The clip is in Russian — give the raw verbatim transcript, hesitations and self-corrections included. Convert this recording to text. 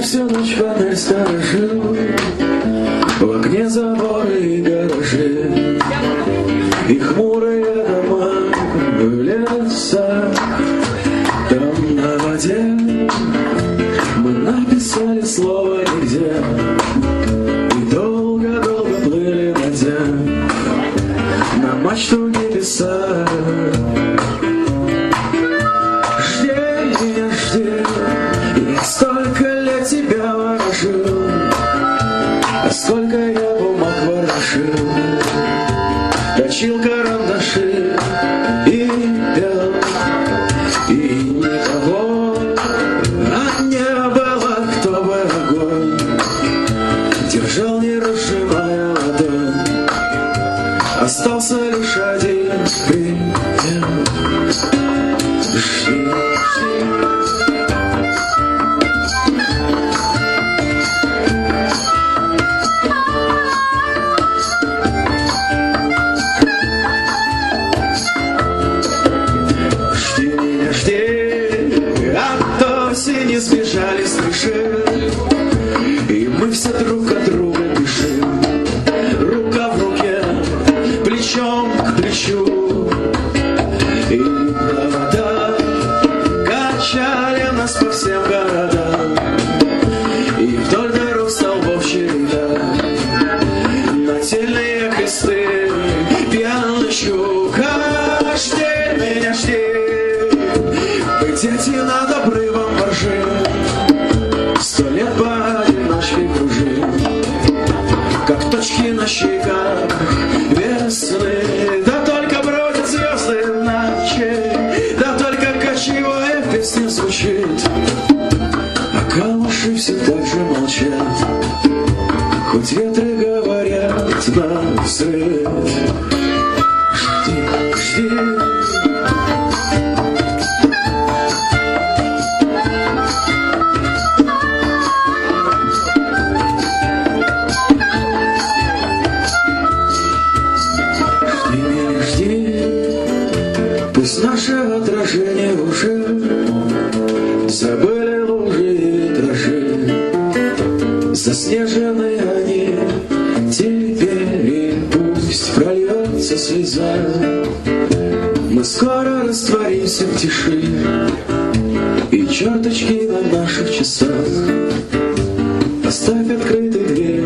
всю ночь фонарь сторожил, в окне заборы и гаражи, и хмурые дома в леса. Там на воде мы написали слово «нигде», и долго-долго плыли на день на мачту небеса. Жди меня, жди, я столько лет тебя ворожил, а сколько я бумаг ворошил, точил карандаши и пел, и никого, а не было, кто бы огонь держал, не разжимая ладонь. Остался лишь один предел. Жди, жди. Не сбежали с крыши, и мы все друг от друга пишем, рука в руке, плечом к плечу. И провода качали нас по всем городам, и вдоль дорог столбов череда, нательные кресты, пьяный щука. Жди меня, жди, мы дети над обрывом воржи, сто лет поодиночке кружим, как точки на щеках весны. Да только бродят звезды ночи, да только кочевая в песне звучит, а камыши все так же молчат, хоть ветры говорят на взрыв. Жди, жди. Пусть наши отражения уже забыли лужи и этажи, заснеженные они теперь, и пусть прольется слеза. Мы скоро растворимся в тиши, и черточки на наших часах. Оставь открытой дверь